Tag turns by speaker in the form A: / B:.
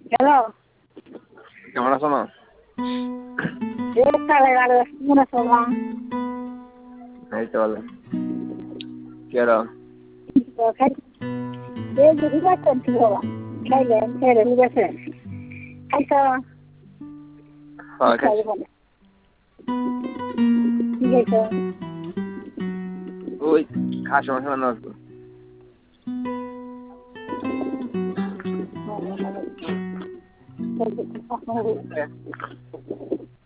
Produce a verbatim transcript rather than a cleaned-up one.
A: Hello
B: কেমন আছো না? এই তো ভালো। কি আর ওই খাসি মাংস রান্না হতো।